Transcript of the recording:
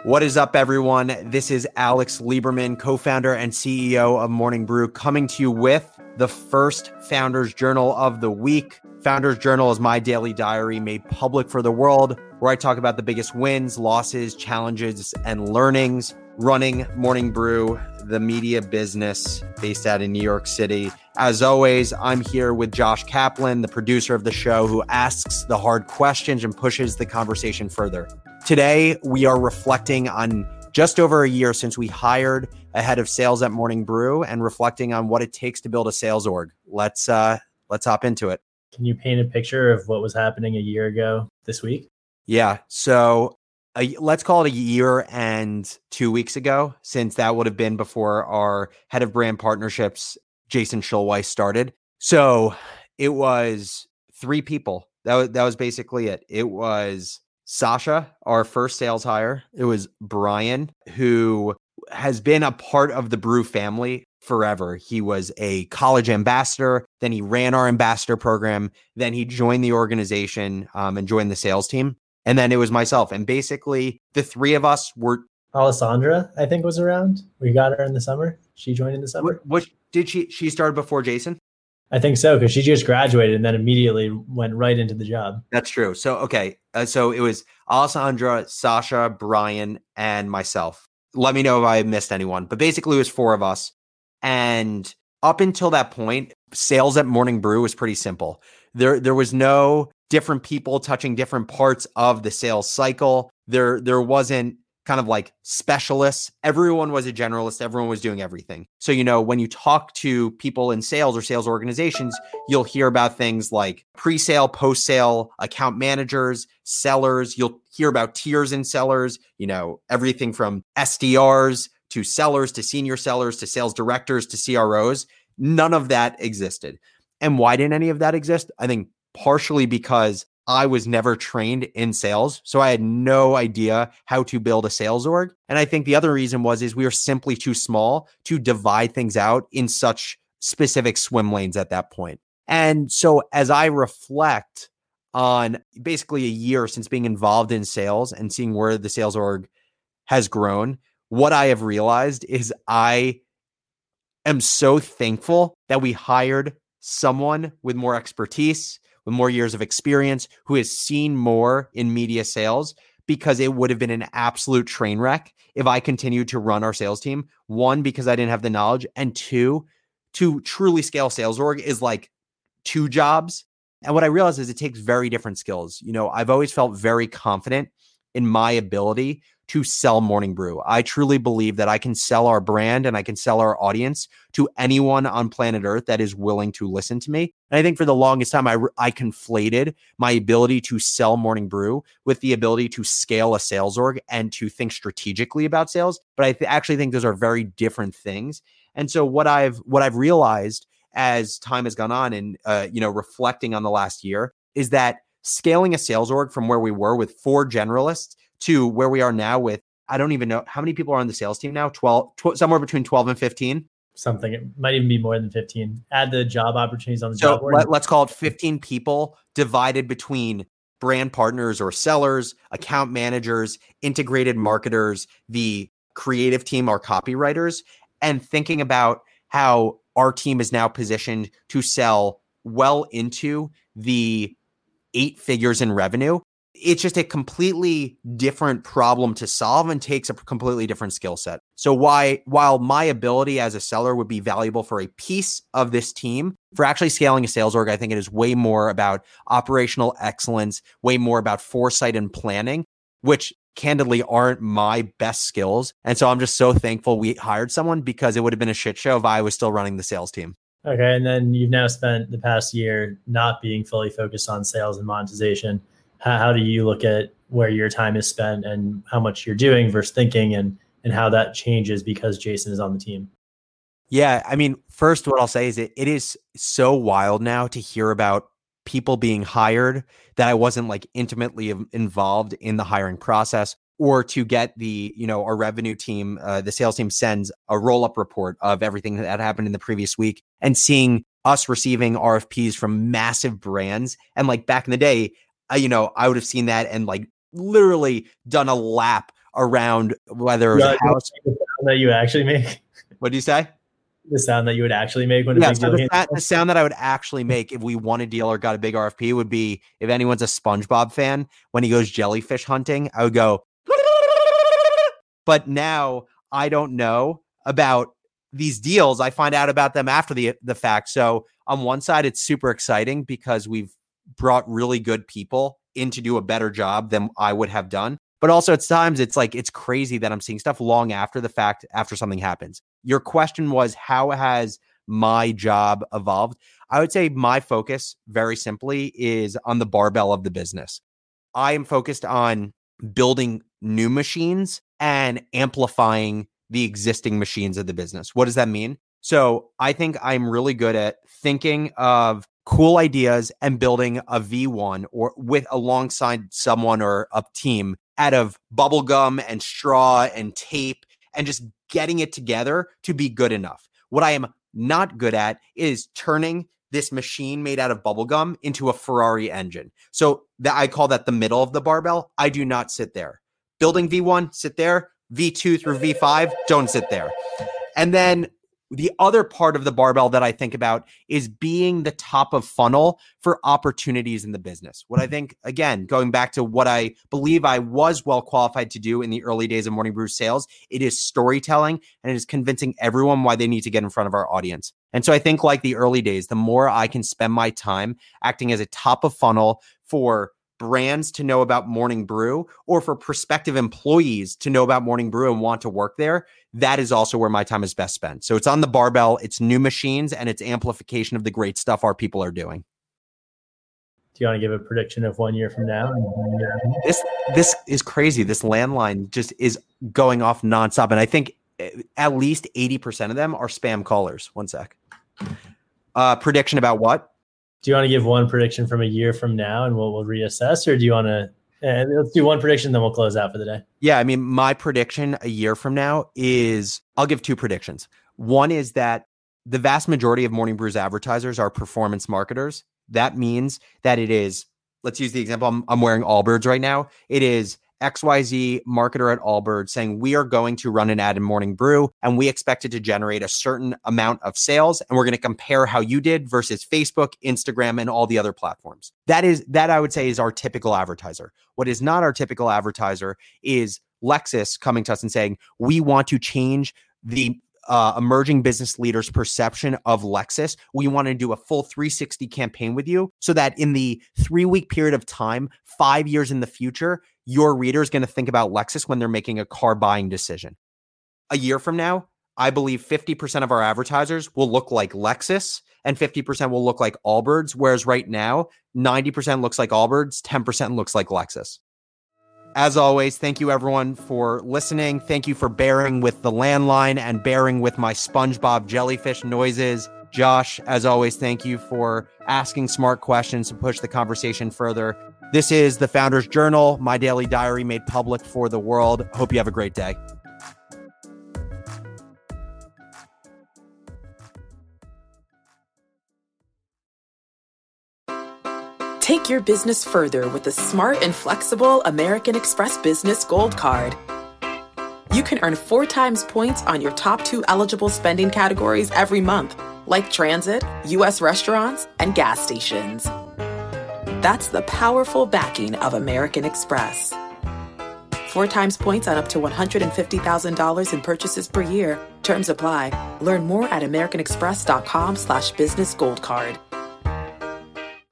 What is up, everyone? This is Alex Lieberman, co-founder and CEO of Morning Brew, coming to you with the first Founders Journal of the week. Founders Journal is my daily diary made public for the world, where I talk about the biggest wins, losses, challenges, and learnings running Morning Brew, the media business based out in New York City. As always, I'm here with Josh Kaplan, the producer of the show, who asks the hard questions and pushes the conversation further. Today, we are reflecting on just over a year since we hired a head of sales at Morning Brew and reflecting on what it takes to build a sales org. Let's hop into it. Can you paint a picture of what was happening a year ago this week? Yeah. So let's call it a year and 2 weeks ago, since that would have been before our head of brand partnerships, Jason Schulweis, started. So it was 3 people. That was basically it. It was Sasha, our first sales hire. It was Brian, who has been a part of the Brew family forever. He was a college ambassador. Then he ran our ambassador program. Then he joined the organization and joined the sales team. And then it was myself. And basically, the 3 of us were... Alessandra, I think, was around. We got her in the summer. She joined in the summer. What did she started before Jason? I think so, because she just graduated and then immediately went right into the job. That's true. So, okay. So it was Alessandra, Sasha, Brian, and myself. Let me know if I missed anyone. But basically, it was 4 of us. And up until that point, sales at Morning Brew was pretty simple. There was no different people touching different parts of the sales cycle. There wasn't kind of like specialists. Everyone was a generalist. Everyone was doing everything. So, when you talk to people in sales or sales organizations, you'll hear about things like pre-sale, post-sale, account managers, sellers. You'll hear about tiers in sellers, everything from SDRs to sellers to senior sellers to sales directors to CROs. None of that existed. And why didn't any of that exist? I think partially because I was never trained in sales. So I had no idea how to build a sales org. And I think the other reason is we were simply too small to divide things out in such specific swim lanes at that point. And so as I reflect on basically a year since being involved in sales and seeing where the sales org has grown, what I have realized is I am so thankful that we hired someone with more expertise, with more years of experience, who has seen more in media sales, because it would have been an absolute train wreck if I continued to run our sales team. 1, because I didn't have the knowledge, and 2, to truly scale sales org is like 2 jobs. And what I realized is it takes very different skills. I've always felt very confident in my ability to sell Morning Brew. I truly believe that I can sell our brand and I can sell our audience to anyone on planet Earth that is willing to listen to me. And I think for the longest time, I conflated my ability to sell Morning Brew with the ability to scale a sales org and to think strategically about sales. But I actually think those are very different things. And so what I've realized as time has gone on and reflecting on the last year is that scaling a sales org from where we were with 4 generalists to where we are now with, I don't even know how many people are on the sales team now, 12, somewhere between 12 and 15. Something. It might even be more than 15. Add the job opportunities on the job board. Let's call it 15 people divided between brand partners or sellers, account managers, integrated marketers, the creative team, our copywriters, and thinking about how our team is now positioned to sell well into the 8 figures in revenue. It's just a completely different problem to solve and takes a completely different skill set. So while my ability as a seller would be valuable for a piece of this team, for actually scaling a sales org, I think it is way more about operational excellence, way more about foresight and planning, which candidly aren't my best skills. And so I'm just so thankful we hired someone, because it would have been a shit show if I was still running the sales team. Okay. And then you've now spent the past year not being fully focused on sales and monetization. How do you look at where your time is spent and how much you're doing versus thinking, and how that changes because Jason is on the team? Yeah. I mean, first, what I'll say is it is so wild now to hear about people being hired that I wasn't like intimately involved in the hiring process, or to get the, our revenue team, the sales team sends a roll-up report of everything that happened in the previous week, and seeing us receiving RFPs from massive brands. And like back in the day, I would have seen that and like literally done a lap around whether it's a house. The sound that you actually make. What do you say? The sound that you would actually make when a big deal the sound that I would actually make if we won a deal or got a big RFP would be, if anyone's a SpongeBob fan, when he goes jellyfish hunting, I would go. But now I don't know about these deals. I find out about them after the fact. So on one side, it's super exciting because we've brought really good people in to do a better job than I would have done. But also at times it's like, it's crazy that I'm seeing stuff long after the fact, after something happens. Your question was, how has my job evolved? I would say my focus, very simply, is on the barbell of the business. I am focused on building new machines and amplifying the existing machines of the business. What does that mean? So I think I'm really good at thinking of cool ideas and building a V1 or with alongside someone or a team out of bubble gum and straw and tape and just getting it together to be good enough. What I am not good at is turning this machine made out of bubble gum into a Ferrari engine. So I call that the middle of the barbell. I do not sit there. Building V1, sit there. V2 through V5, don't sit there. And then the other part of the barbell that I think about is being the top of funnel for opportunities in the business. What I think, again, going back to what I believe I was well qualified to do in the early days of Morning Brew sales, it is storytelling and it is convincing everyone why they need to get in front of our audience. And so I think like the early days, the more I can spend my time acting as a top of funnel for brands to know about Morning Brew or for prospective employees to know about Morning Brew and want to work there, that is also where my time is best spent. So it's on the barbell, it's new machines, and it's amplification of the great stuff our people are doing. Do you want to give a prediction of 1 year from now? This is crazy. This landline just is going off nonstop. And I think at least 80% of them are spam callers. One sec. Prediction about what? Do you want to give one prediction from a year from now and we'll reassess, or do you want to let's do one prediction, then we'll close out for the day? Yeah. I mean, my prediction a year from now is, I'll give two predictions. One is that the vast majority of Morning Brew's advertisers are performance marketers. That means that it is, let's use the example. I'm wearing Allbirds right now. It is XYZ marketer at Allbirds saying, we are going to run an ad in Morning Brew and we expect it to generate a certain amount of sales. And we're going to compare how you did versus Facebook, Instagram, and all the other platforms. That I would say is our typical advertiser. What is not our typical advertiser is Lexus coming to us and saying, we want to change the emerging business leaders' perception of Lexus. We want to do a full 360 campaign with you so that in the 3-week period of time, 5 years in the future, your reader is going to think about Lexus when they're making a car buying decision. A year from now, I believe 50% of our advertisers will look like Lexus and 50% will look like Allbirds, whereas right now, 90% looks like Allbirds, 10% looks like Lexus. As always, thank you everyone for listening. Thank you for bearing with the landline and bearing with my SpongeBob jellyfish noises. Josh, as always, thank you for asking smart questions to push the conversation further. This is the Founders Journal, my daily diary made public for the world. Hope you have a great day. Take your business further with the smart and flexible American Express Business Gold Card. You can earn 4 times points on your top 2 eligible spending categories every month, like transit, U.S. restaurants, and gas stations. That's the powerful backing of American Express. 4 times points on up to $150,000 in purchases per year. Terms apply. Learn more at americanexpress.com/business gold card.